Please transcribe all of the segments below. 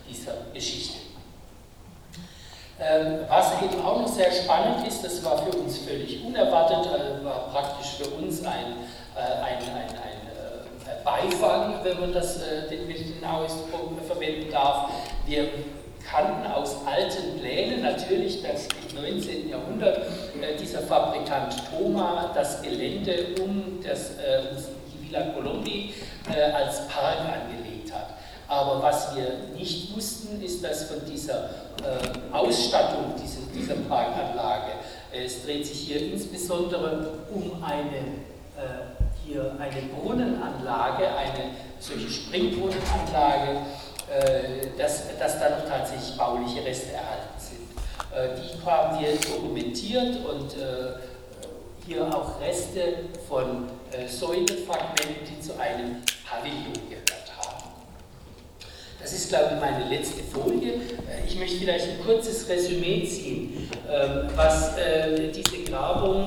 dieser Geschichte. Was eben auch noch sehr spannend ist, das war für uns völlig unerwartet, war praktisch für uns ein Beifang, wenn man den Ausdruck verwenden darf. Wir kannten aus alten Plänen natürlich, dass im 19. Jahrhundert dieser Fabrikant Thoma das Gelände um die Villa Colombi als Park angelegt hat. Aber was wir nicht wussten, ist, dass von dieser Ausstattung dieser Parkanlage, es dreht sich hier insbesondere um eine Brunnenanlage, eine solche Springbrunnenanlage, dass da noch tatsächlich bauliche Reste erhalten sind. Die haben wir dokumentiert und hier auch Reste von Säulenfragmenten, die zu einem Pavillon gehört haben. Das ist, glaube ich, meine letzte Folie. Ich möchte vielleicht ein kurzes Resümee ziehen, was diese Grabung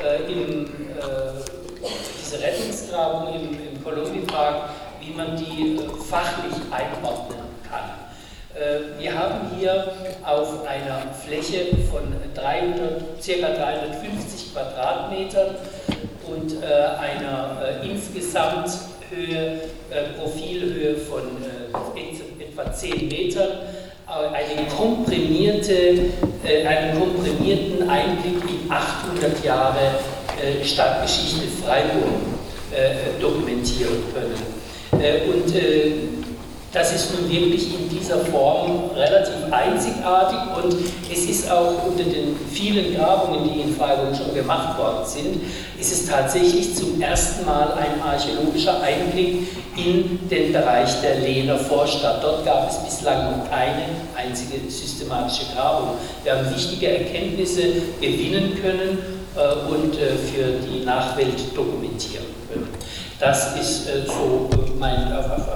diese Rettungsgrabung im Colombi-Park, wie man die fachlich einordnen kann. Wir haben hier auf einer Fläche von ca. 350 Quadratmetern und einer Insgesamthöhe, Profilhöhe von etwa 10 Metern, einen komprimierten Einblick in 800 Jahre Stadtgeschichte Freiburg dokumentieren können. Und das ist nun wirklich in dieser Form relativ einzigartig und es ist auch unter den vielen Grabungen, die in Freiburg schon gemacht worden sind, ist es tatsächlich zum ersten Mal ein archäologischer Einblick in den Bereich der Lehner Vorstadt. Dort gab es bislang noch keine einzige systematische Grabung. Wir haben wichtige Erkenntnisse gewinnen können und für die Nachwelt dokumentieren können. Das ist so mein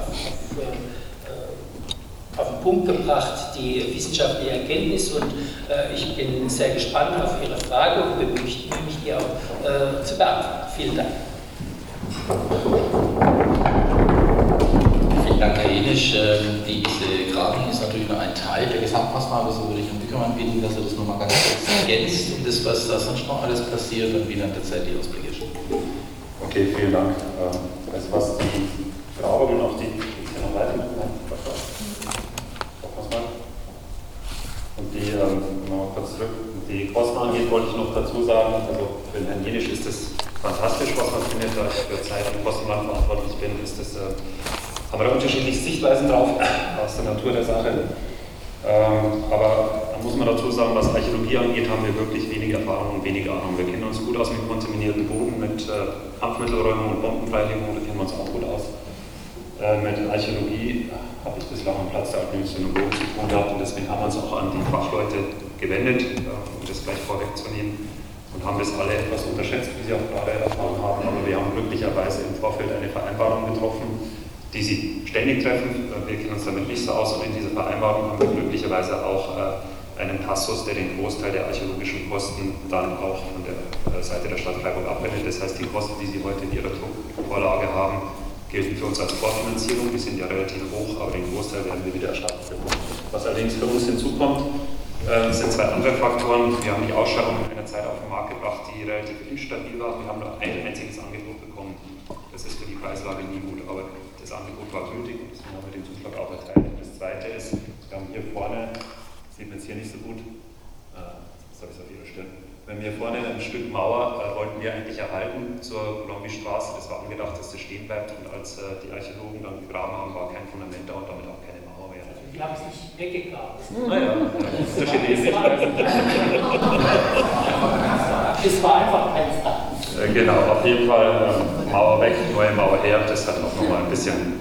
auf den Punkt gebracht, die wissenschaftliche Erkenntnis und ich bin sehr gespannt auf Ihre Frage und bemühe mich, die auch zu beantworten. Vielen Dank. Vielen Dank, Herr Jenisch. Diese Grabung ist natürlich nur ein Teil der Gesamtmaßnahme, so würde ich Herrn Bickermann bitten, dass er das nochmal ganz kurz ergänzt und das, was da sonst noch alles passiert und wie dann derzeit die Ausblicke ist. Okay, vielen Dank. Also was die Grabungen auf die noch weiter und die, nochmal kurz zurück, die Kosten angeht, wollte ich noch dazu sagen, also für den Herrn Jenisch ist das fantastisch, was man findet, da ich für Zeit und Kostenland verantwortlich bin, haben wir da unterschiedliche Sichtweisen drauf, aus der Natur der Sache. Aber da muss man dazu sagen, was Archäologie angeht, haben wir wirklich wenig Erfahrung und wenig Ahnung. Wir kennen uns gut aus mit kontaminierten Boden, mit Kampfmittelräumung und Bombenfreiligung, da kennen wir uns auch gut aus. Mit Archäologie habe ich bislang am Platz der alten Synagogen zu tun gehabt und deswegen haben wir uns auch an die Fachleute gewendet, um das gleich vorwegzunehmen und haben das alle etwas unterschätzt, wie Sie auch gerade erfahren haben, aber wir haben glücklicherweise im Vorfeld eine Vereinbarung getroffen, die Sie ständig treffen. Wir kennen uns damit nicht so aus und in dieser Vereinbarung haben wir glücklicherweise auch einen Passus, der den Großteil der archäologischen Kosten dann auch von der Seite der Stadt Freiburg abrechnet. Das heißt, die Kosten, die Sie heute in Ihrer Druckvorlage haben, gelten für uns als Vorfinanzierung, die sind ja relativ hoch, aber den Großteil werden wir wieder erstattet bekommen. Was allerdings für uns hinzukommt, sind zwei andere Faktoren. Wir haben die Ausschreibung in einer Zeit auf den Markt gebracht, die relativ instabil war. Wir haben nur ein einziges Angebot bekommen. Das ist für die Preislage nie gut, aber das Angebot war gültig und deswegen haben wir den Zuschlag auch erteilt. Und das zweite ist, wir haben hier vorne, sieht man jetzt hier nicht so gut, das habe ich auf Ihrer Stirn. Wenn wir vorne ein Stück Mauer wollten wir eigentlich erhalten zur Colombi-Straße, das war angedacht, dass das stehen bleibt und als die Archäologen dann gegraben haben, war kein Fundament da und damit auch keine Mauer mehr. Also die haben es nicht weggegraben. Naja, unterschiedliche Sichtweisen. Es war einfach kein Start. Genau, auf jeden Fall Mauer weg, neue Mauer her, das hat auch nochmal ein bisschen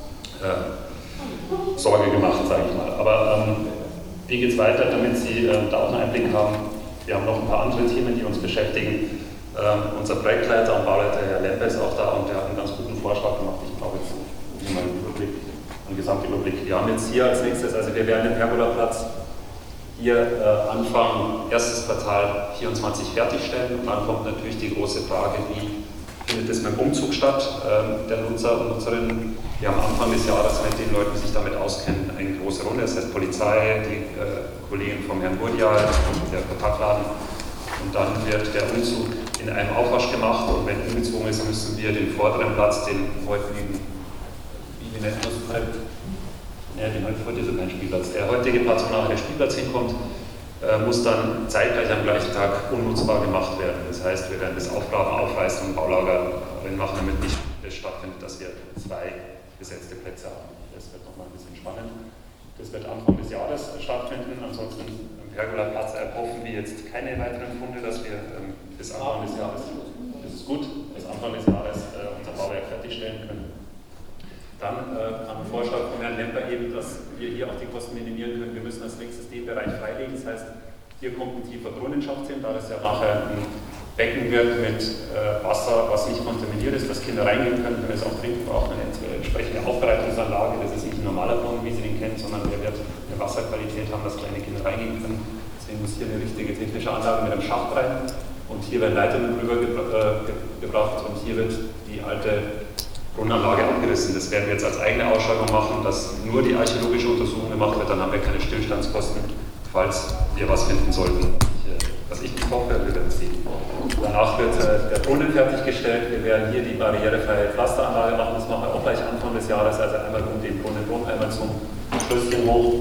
Sorge gemacht, sage ich mal. Aber wie geht es weiter, damit Sie da auch einen Einblick haben? Wir haben noch ein paar andere Themen, die uns beschäftigen. Unser Projektleiter und Bauleiter Herr Lempe ist auch da und der hat einen ganz guten Vorschlag gemacht. Ich brauche jetzt hier mal einen Gesamtüberblick. Wir haben jetzt hier als nächstes, also wir werden den Pergolaplatz hier Anfang erstes Quartal 24 fertigstellen und dann kommt natürlich die große Frage, wie findet das mit dem Umzug statt. Der Nutzer und Nutzerinnen, die am Anfang des Jahres mit den Leuten, die sich damit auskennen, eine große Runde, das heißt Polizei, die Kollegen vom Herrn Burdial, der Kontaktladen. Und dann wird der Umzug in einem Aufwasch gemacht und wenn umgezogen ist, müssen wir den vorderen Platz, den heutigen, wie nennt man das halt? Ja, heute ist kein Spielplatz. Der heutige Platz, wo nachher der Spielplatz hinkommt, muss dann zeitgleich am gleichen Tag unnutzbar gemacht werden. Das heißt, wir werden das Aufgraben, aufreißen und Baulager machen, damit nicht das stattfindet, dass wir 2 besetzte Plätze haben. Das wird nochmal ein bisschen spannend. Das wird Anfang des Jahres stattfinden. Ansonsten am Pergola-Platz erhoffen wir jetzt keine weiteren Funde, dass wir bis Anfang des Jahres, das ist gut, bis Anfang des Jahres unser Bauwerk fertigstellen können. Dann am Vorschlag von Herrn Lemper eben, dass wir hier auch die Kosten minimieren können. Wir müssen als nächstes den Bereich freilegen. Das heißt, hier kommt ein tiefer Brunnenschacht hin, da das ja nachher ein Becken wird mit Wasser, was nicht kontaminiert ist, dass Kinder reingehen können, wenn es auch trinken, braucht eine entsprechende Aufbereitungsanlage. Das ist nicht ein normaler Brunnen, wie Sie den kennen, sondern der wird eine Wasserqualität haben, dass kleine Kinder reingehen können. Deswegen muss hier eine richtige technische Anlage mit einem Schacht rein. Und hier werden Leitungen drüber gebracht und hier wird die alte Brunnenanlage abgerissen. Das werden wir jetzt als eigene Ausschreibung machen, dass nur die archäologische Untersuchung gemacht wird, dann haben wir keine Stillstandskosten, falls wir was finden sollten. Was ich nicht hoffe, wir werden sehen. Danach wird der Brunnen fertiggestellt, wir werden hier die barrierefreie Pflasteranlage machen, das machen wir auch gleich Anfang des Jahres, also einmal um den Brunnen rum, einmal zum Schlösschen hoch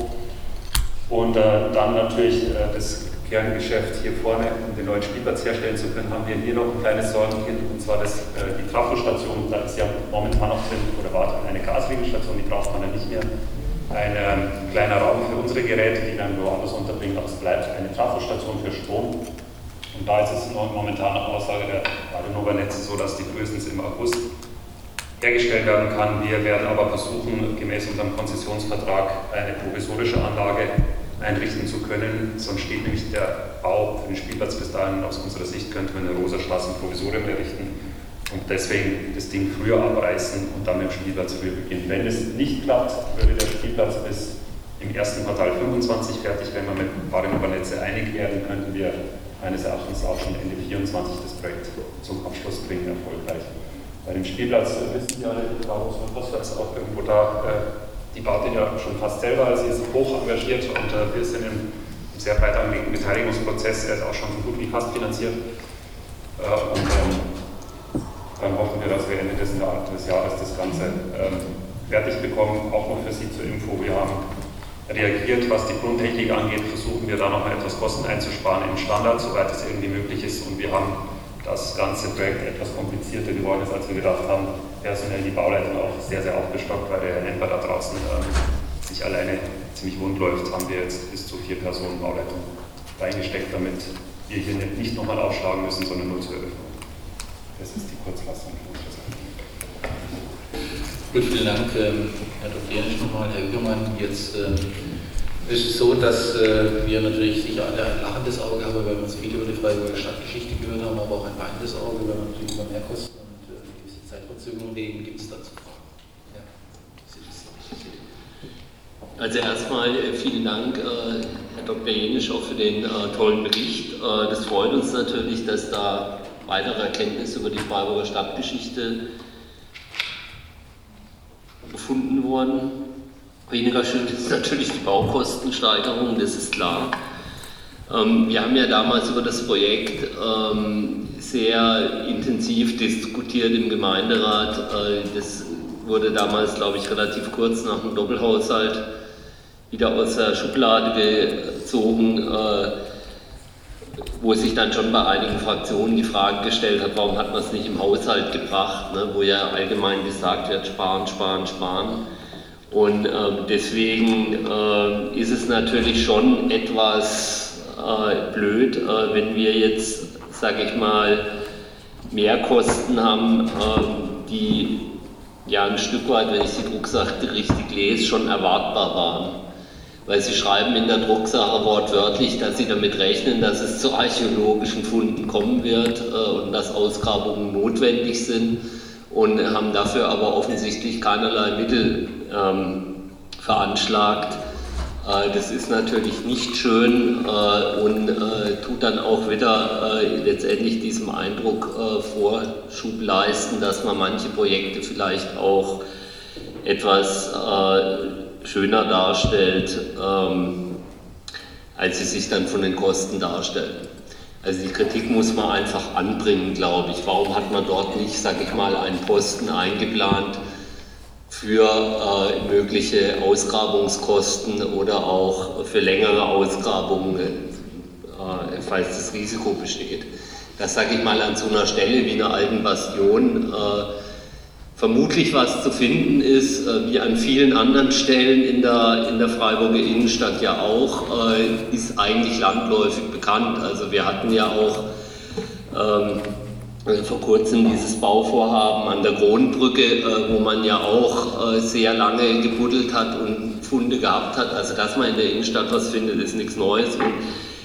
und dann natürlich das Kerngeschäft hier vorne, um den neuen Spielplatz herstellen zu können, haben wir hier noch ein kleines Sorgenkind, und zwar die Trafostation. Da ist ja momentan noch drin, oder war eine Gasregelstation, die braucht man ja nicht mehr. Ein kleiner Raum für unsere Geräte, die dann woanders unterbringen, aber es bleibt eine Trafostation für Strom. Und da ist es momentan nach Aussage der Radionova-Netze so, dass die frühestens im August hergestellt werden kann. Wir werden aber versuchen, gemäß unserem Konzessionsvertrag eine provisorische Anlage einrichten zu können, sonst steht nämlich der Bau für den Spielplatz bis dahin. Aus unserer Sicht könnte man eine Rosa-Straße ein Provisorium errichten und deswegen das Ding früher abreißen und dann mit dem Spielplatz früher beginnen. Wenn es nicht klappt, würde der Spielplatz bis im ersten Quartal 25 fertig. Wenn wir mit Radionova-Netze einig werden, könnten wir meines Erachtens auch schon Ende 24 das Projekt zum Abschluss bringen, erfolgreich. Bei dem Spielplatz wissen Sie alle, Frau Rosa ist auch irgendwo da, die baut den ja schon fast selber, sie ist hoch engagiert und wir sind im sehr breit angelegten Beteiligungsprozess, er ist auch schon so gut wie fast finanziert. Dann hoffen wir, dass wir Ende des Jahres das Ganze fertig bekommen. Auch noch für Sie zur Info, wir haben reagiert, was die Grundtechnik angeht, versuchen wir da nochmal etwas Kosten einzusparen im Standard, soweit es irgendwie möglich ist, und wir haben das ganze Projekt etwas komplizierter geworden ist, als wir gedacht haben. Personell die Bauleitung auch sehr, sehr aufgestockt, weil der Herr Lemper da draußen sich alleine ziemlich wund läuft, haben wir jetzt bis zu 4 Personen Bauleitung reingesteckt, damit wir hier nicht nochmal aufschlagen müssen, sondern nur zur Eröffnung. Das ist die Kurzfassung. Gut, vielen Dank, Herr Dr. Jenisch nochmal, Herr Hügermann. Jetzt ist es so, dass wir natürlich sicher alle ein lachendes Auge haben, weil wir uns viel über die Freiburger Stadtgeschichte gehört haben, aber auch ein weinendes Auge, weil wir natürlich über Mehrkosten und gewisse Zeitverzögerungen reden. Gibt es dazu Fragen? Ja. Also erstmal vielen Dank, Herr Dr. Jenisch, auch für den tollen Bericht. Das freut uns natürlich, dass da weitere Erkenntnisse über die Freiburger Stadtgeschichte gefunden wurden. Weniger schön ist natürlich die Baukostensteigerung, das ist klar. Wir haben ja damals über das Projekt sehr intensiv diskutiert im Gemeinderat. Das wurde damals, glaube ich, relativ kurz nach dem Doppelhaushalt wieder aus der Schublade gezogen, wo sich dann schon bei einigen Fraktionen die Frage gestellt hat, warum hat man es nicht im Haushalt gebracht, ne, wo ja allgemein gesagt wird, sparen, sparen, sparen. Und deswegen ist es natürlich schon etwas blöd, wenn wir jetzt, sage ich mal, Mehrkosten haben, die ja ein Stück weit, wenn ich die Drucksache richtig lese, schon erwartbar waren. Weil Sie schreiben in der Drucksache wortwörtlich, dass Sie damit rechnen, dass es zu archäologischen Funden kommen wird und dass Ausgrabungen notwendig sind, und haben dafür aber offensichtlich keinerlei Mittel veranschlagt. Das ist natürlich nicht schön und tut dann auch wieder letztendlich diesem Eindruck Vorschub leisten, dass man manche Projekte vielleicht auch etwas schöner darstellt, als sie sich dann von den Kosten darstellen. Also die Kritik muss man einfach anbringen, glaube ich. Warum hat man dort nicht, sage ich mal, einen Posten eingeplant für mögliche Ausgrabungskosten oder auch für längere Ausgrabungen, falls das Risiko besteht. Dass, sage ich mal, an so einer Stelle wie einer alten Bastion vermutlich was zu finden ist, wie an vielen anderen Stellen in der Freiburger Innenstadt ja auch, ist eigentlich landläufig bekannt. Also wir hatten ja auch vor kurzem dieses Bauvorhaben an der Kronbrücke, wo man ja auch sehr lange gebuddelt hat und Funde gehabt hat. Also dass man in der Innenstadt was findet, ist nichts Neues. Und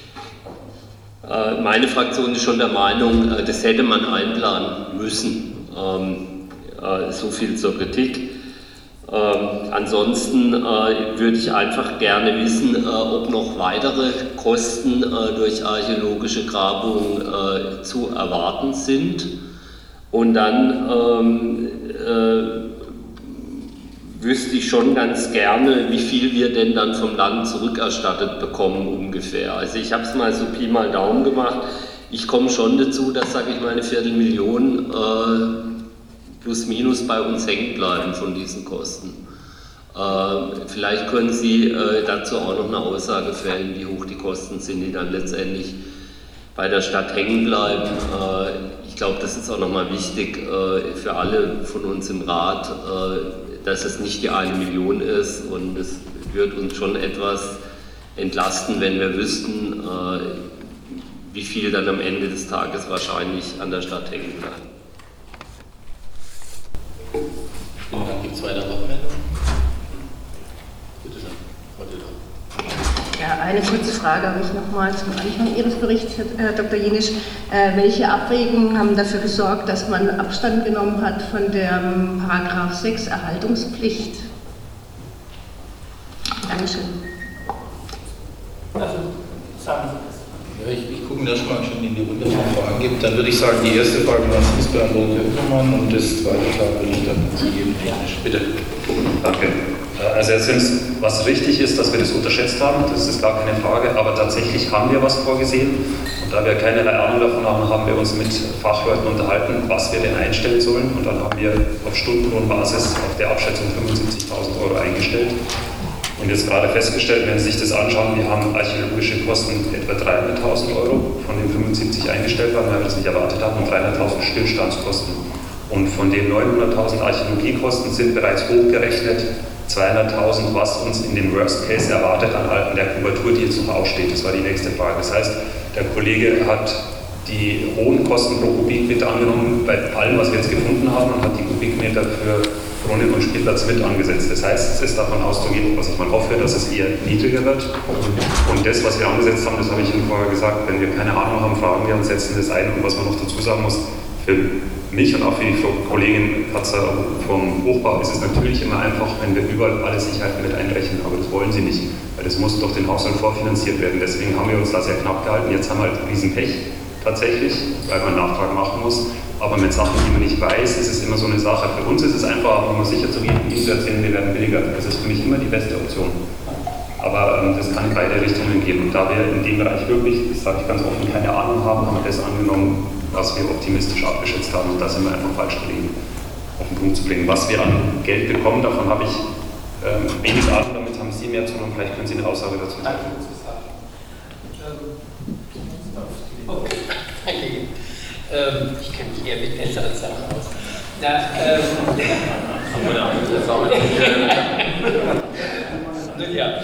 meine Fraktion ist schon der Meinung, das hätte man einplanen müssen. So viel zur Kritik. Ansonsten würde ich einfach gerne wissen, ob noch weitere Kosten durch archäologische Grabungen zu erwarten sind. Und dann wüsste ich schon ganz gerne, wie viel wir denn dann vom Land zurückerstattet bekommen ungefähr. Also ich habe es mal so Pi mal Daumen gemacht. Ich komme schon dazu, dass, sage ich mal, 250.000 plus minus bei uns hängen bleiben von diesen Kosten. Vielleicht können Sie dazu auch noch eine Aussage fällen, wie hoch die Kosten sind, die dann letztendlich bei der Stadt hängen bleiben. Ich glaube, das ist auch nochmal wichtig für alle von uns im Rat, dass es nicht die 1 Million ist, und es wird uns schon etwas entlasten, wenn wir wüssten, wie viel dann am Ende des Tages wahrscheinlich an der Stadt hängen bleibt. Und dann gibt es weitere Wortmeldungen. Bitte schön, Frau Dillner. Ja, eine kurze Frage habe ich nochmal zum Anfang Ihres Berichts, Herr Dr. Jenisch. Welche Abwägungen haben dafür gesorgt, dass man Abstand genommen hat von der Paragraph 6 Erhaltungspflicht? Dankeschön. Also, sagen Sie das. Ja, ich gucke mir das mal schon in die Runde, was es Fragen gibt. Dann würde ich sagen, die erste Frage war es beantwortet Herr Oeckermann und das zweite Frage würde ich dann Sie geben. Bitte. Danke. Also erstens, was richtig ist, dass wir das unterschätzt haben, das ist gar keine Frage, aber tatsächlich haben wir was vorgesehen, und da wir keinerlei Ahnung davon haben, haben wir uns mit Fachleuten unterhalten, was wir denn einstellen sollen, und dann haben wir auf Stundenlohnbasis auf der Abschätzung 75.000 Euro eingestellt. Und jetzt gerade festgestellt, wenn Sie sich das anschauen, wir haben archäologische Kosten etwa 300.000 Euro von den 75 eingestellt, weil wir das nicht erwartet haben, und 300.000 Stillstandskosten. Und von den 900.000 Archäologiekosten sind bereits hochgerechnet 200.000, was uns in dem Worst Case erwartet an der Kubatur, die jetzt noch aussteht. Das war die nächste Frage. Das heißt, der Kollege hat die hohen Kosten pro Kubikmeter angenommen bei allem, was wir jetzt gefunden haben, und hat die Kubikmeter für Brunnen und Spielplatz mit angesetzt. Das heißt, es ist davon auszugehen, was ich mal hoffe, dass es eher niedriger wird. Und das, was wir angesetzt haben, das habe ich Ihnen vorher gesagt, wenn wir keine Ahnung haben, fragen wir und setzen das ein. Und was man noch dazu sagen muss, für mich und auch für die Kollegin Katzer vom Hochbau ist es natürlich immer einfach, wenn wir überall alle Sicherheiten mit einrechnen, aber das wollen sie nicht, weil das muss durch den Haushalt vorfinanziert werden. Deswegen haben wir uns da sehr knapp gehalten. Jetzt haben wir halt Riesenpech tatsächlich, weil man einen Nachtrag machen muss. Aber mit Sachen, die man nicht weiß, ist es immer so eine Sache. Für uns ist es einfach, um sicher zu gehen, Ihnen zu erzählen, wir werden billiger. Das ist für mich immer die beste Option. Aber das kann in beide Richtungen gehen. Und da wir in dem Bereich wirklich, das sage ich ganz offen, keine Ahnung haben, haben wir das angenommen, was wir optimistisch abgeschätzt haben. Und da sind wir einfach falsch gelegen, auf den Punkt zu bringen. Was wir an Geld bekommen, davon habe ich wenig Ahnung, damit haben Sie mehr zu tun. Vielleicht können Sie eine Aussage dazu treffen. Okay, danke. Ich kenne mich eher mit besseren Sachen aus. Ja.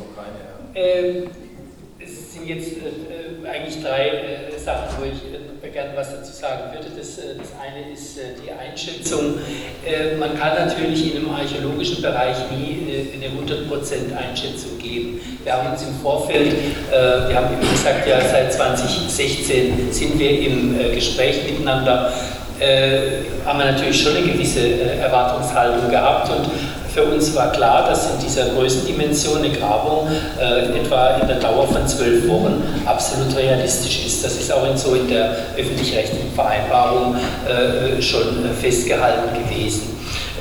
Es sind jetzt eigentlich 3 Sachen, wo ich gerne was dazu sagen würde. Das eine ist die Einschätzung. Man kann natürlich in einem archäologischen Bereich nie eine 100% Einschätzung geben. Wir haben uns im Vorfeld, wir haben wie gesagt, ja seit 2016 sind wir im Gespräch miteinander, haben wir natürlich schon eine gewisse Erwartungshaltung gehabt, und für uns war klar, dass in dieser Größendimension eine Grabung etwa in der Dauer von 12 Wochen absolut realistisch ist. Das ist auch in der öffentlich-rechtlichen Vereinbarung schon festgehalten gewesen.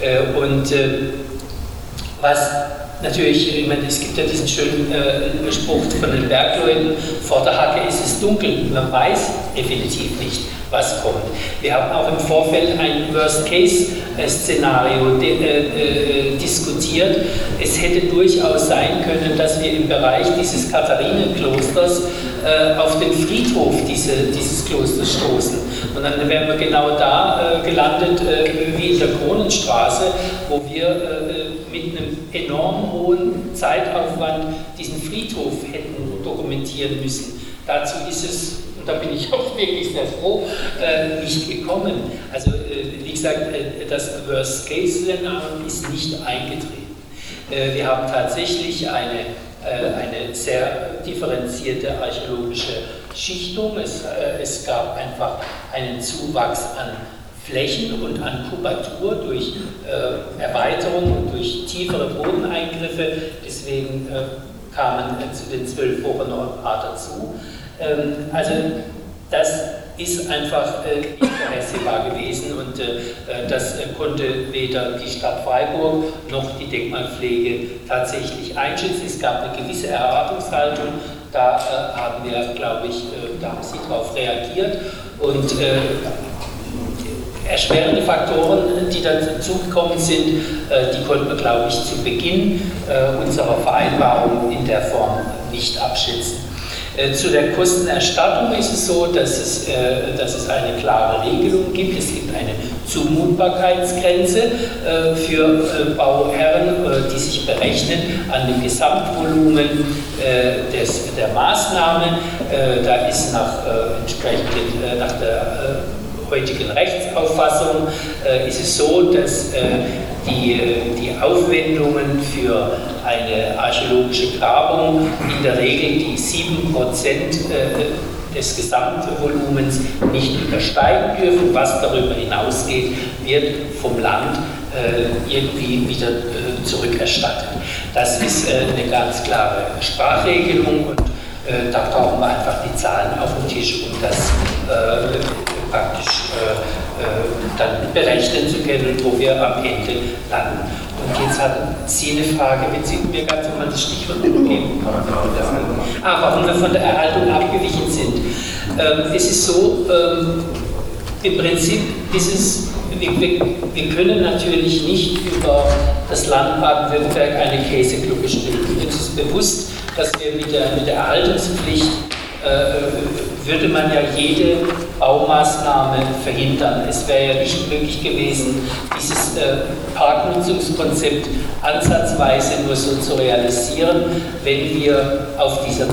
Was natürlich, ich meine, es gibt ja diesen schönen Spruch von den Bergleuten, vor der Hacke ist es dunkel, man weiß definitiv nicht, was kommt. Wir haben auch im Vorfeld ein Worst-Case-Szenario diskutiert. Es hätte durchaus sein können, dass wir im Bereich dieses Katharinenklosters auf den Friedhof dieses Klosters stoßen. Und dann wären wir genau da gelandet, wie in der Kronenstraße, wo wir mit einem enorm hohen Zeitaufwand diesen Friedhof hätten dokumentieren müssen. Dazu ist es, und da bin ich auch wirklich sehr froh, nicht gekommen. Also wie gesagt, das Worst-Case-Szenario ist nicht eingetreten. Wir haben tatsächlich eine sehr differenzierte archäologische Schichtung. Es gab einfach einen Zuwachs an Flächen und an Kubatur durch Erweiterung und durch tiefere Bodeneingriffe. Deswegen kamen zu den 12 Wochen noch ein paar dazu. Also das ist einfach nicht vorhersehbar gewesen und das konnte weder die Stadt Freiburg noch die Denkmalpflege tatsächlich einschätzen. Es gab eine gewisse Erwartungshaltung, da haben wir, glaube ich, da haben Sie darauf reagiert und erschwerende Faktoren, die dann dazugekommen sind, die konnten wir, glaube ich, zu Beginn unserer Vereinbarung in der Form nicht abschätzen. Zu der Kostenerstattung ist es so, dass es eine klare Regelung gibt. Es gibt eine Zumutbarkeitsgrenze für Bauherren, die sich berechnet an dem Gesamtvolumen der Maßnahme. Da ist entsprechend nach der heutigen Rechtsauffassung ist es so, dass die Aufwendungen für eine archäologische Grabung in der Regel die 7% des Gesamtvolumens nicht übersteigen dürfen. Was darüber hinausgeht, wird vom Land irgendwie wieder zurückerstattet. Das ist eine ganz klare Sprachregelung und da brauchen wir einfach die Zahlen auf dem Tisch, um das praktisch dann berechnen zu können, wo wir am Ende landen. Und jetzt hatten Sie eine Frage, wenn Sie mir ganz normal das Stichwort geben. Warum wir von der Erhaltung abgewichen sind. Es ist so, im Prinzip ist es, wir können natürlich nicht über das Land Baden-Württemberg eine Käseglocke stellen. Uns ist bewusst, dass wir mit der Erhaltungspflicht würde man ja jede Baumaßnahme verhindern. Es wäre ja nicht möglich gewesen, dieses Parknutzungskonzept ansatzweise nur so zu realisieren, wenn wir auf dieser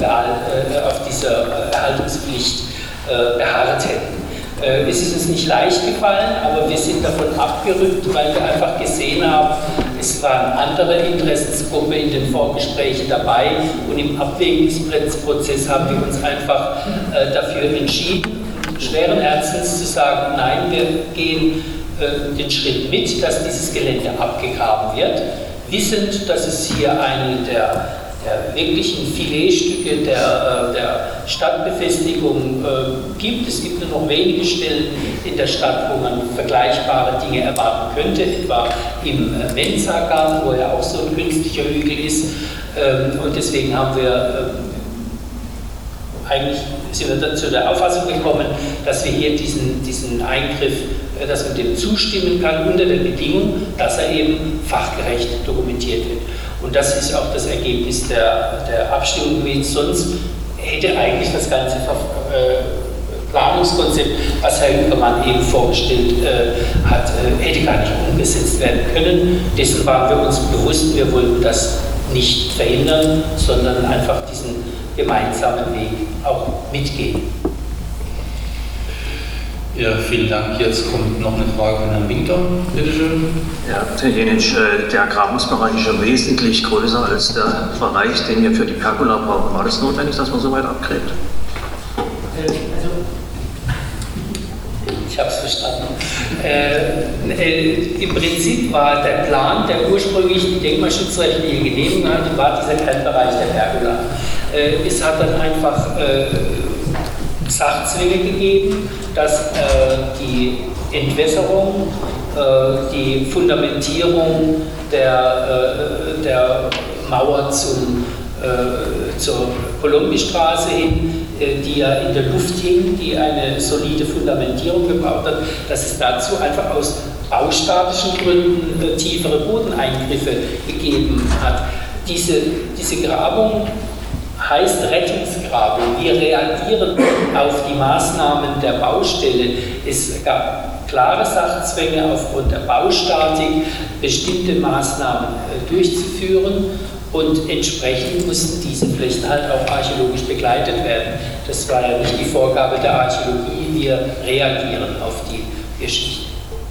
Erhaltungspflicht beharrt hätten. Es ist uns nicht leicht gefallen, aber wir sind davon abgerückt, weil wir einfach gesehen haben, es waren andere Interessensgruppen in den Vorgesprächen dabei und im Abwägungsprozess haben wir uns einfach dafür entschieden, schweren Herzens zu sagen, nein, wir gehen den Schritt mit, dass dieses Gelände abgegraben wird, wissend, dass es hier eine der wirklichen Filetstücke der Stadtbefestigung gibt. Es gibt nur noch wenige Stellen in der Stadt, wo man vergleichbare Dinge erwarten könnte, etwa im Mensa-Garten, wo ja auch so ein künstlicher Hügel ist. Und deswegen haben wir eigentlich sind wir dann zu der Auffassung gekommen, dass wir hier diesen Eingriff, dass man dem zustimmen kann, unter der Bedingung, dass er eben fachgerecht dokumentiert wird. Und das ist auch das Ergebnis der Abstimmung gewesen. Sonst hätte eigentlich das ganze Planungskonzept, was Herr Hückermann eben vorgestellt hat, hätte gar nicht umgesetzt werden können. Dessen waren wir uns bewusst, wir wollten das nicht verhindern, sondern einfach diesen gemeinsamen Weg auch mitgehen. Ja, vielen Dank. Jetzt kommt noch eine Frage von Herrn Winkler. Bitte schön. Ja, Herr Jenisch, der Grabungsbereich ist ja wesentlich größer als der Bereich, den wir für die Pergola brauchen. War das notwendig, dass man so weit abgräbt? Also, ich ich habe es verstanden. Im Prinzip war der Plan, der ursprünglich die denkmalschutzrechtliche Genehmigung hatte, war dieser Kernbereich der Pergola. Es hat dann einfach Sachzwänge gegeben, dass die Entwässerung, die Fundamentierung der Mauer zur Kolumbistraße hin, die ja in der Luft hing, die eine solide Fundamentierung gebraucht hat, dass es dazu einfach aus baustatischen Gründen tiefere Bodeneingriffe gegeben hat. Diese Grabung heißt Rettungsgrabung. Wir reagieren auf die Maßnahmen der Baustelle. Es gab klare Sachzwänge aufgrund der Baustatik, bestimmte Maßnahmen durchzuführen und entsprechend mussten diese Flächen halt auch archäologisch begleitet werden. Das war ja nicht die Vorgabe der Archäologie, wir reagieren auf die Geschichte.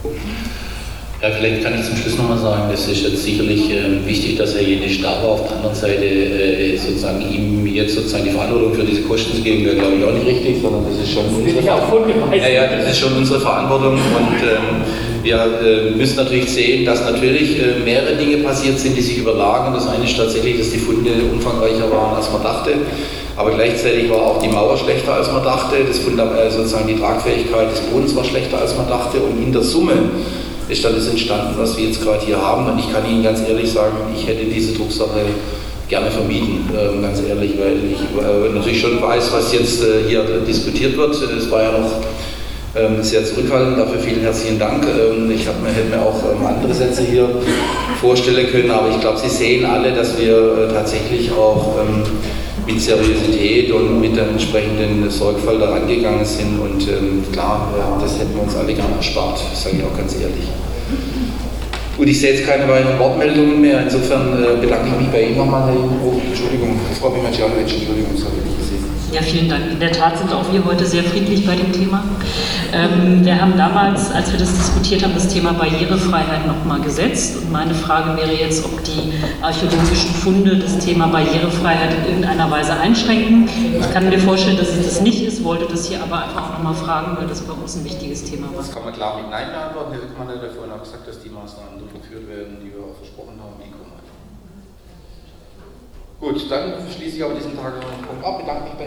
Ja, vielleicht kann ich zum Schluss nochmal sagen, es ist jetzt sicherlich wichtig, dass Herr Jenisch da war. Auf der anderen Seite sozusagen ihm jetzt sozusagen die Verantwortung für diese Kosten zu geben, wäre glaube ich auch nicht richtig, sondern das ist schon unsere Verantwortung. Ja, das ist schon unsere Verantwortung und wir müssen natürlich sehen, dass natürlich mehrere Dinge passiert sind, die sich überlagern. Das eine ist tatsächlich, dass die Funde umfangreicher waren, als man dachte. Aber gleichzeitig war auch die Mauer schlechter, als man dachte. Sozusagen die Tragfähigkeit des Bodens war schlechter, als man dachte. Und in der Summe ist dann das entstanden, was wir jetzt gerade hier haben. Und ich kann Ihnen ganz ehrlich sagen, ich hätte diese Drucksache gerne vermieden, ganz ehrlich, weil ich natürlich schon weiß, was jetzt hier diskutiert wird. Es war ja noch sehr zurückhaltend, dafür vielen herzlichen Dank. Ich hätte mir auch andere Sätze hier vorstellen können, aber ich glaube, Sie sehen alle, dass wir tatsächlich auch mit Seriosität und mit der entsprechenden Sorgfalt daran gegangen sind und klar, das hätten wir uns alle gerne erspart, sage ich auch ganz ehrlich. Gut, ich sehe jetzt keine weiteren Wortmeldungen mehr, insofern bedanke ich mich bei Ihnen nochmal, Herr Jenroth. Entschuldigung, Frau Bimacjanovic, Entschuldigung, das habe ich nicht gesehen. Ja, vielen Dank. In der Tat sind auch wir heute sehr friedlich bei dem Thema. Wir haben damals, als wir das diskutiert haben, das Thema Barrierefreiheit nochmal gesetzt. Und meine Frage wäre jetzt, ob die archäologischen Funde das Thema Barrierefreiheit in irgendeiner Weise einschränken. Ich kann mir vorstellen, dass es das nicht ist, wollte das hier aber einfach auch nochmal fragen, weil das bei uns ein wichtiges Thema war. Das kann man klar mit Nein beantworten. Herr Hückmann hat vorhin auch gesagt, dass die Maßnahmen durchgeführt werden, die wir auch versprochen haben. Gut, dann schließe ich aber diesen Tagesordnungspunkt ab. Bedanke mich bei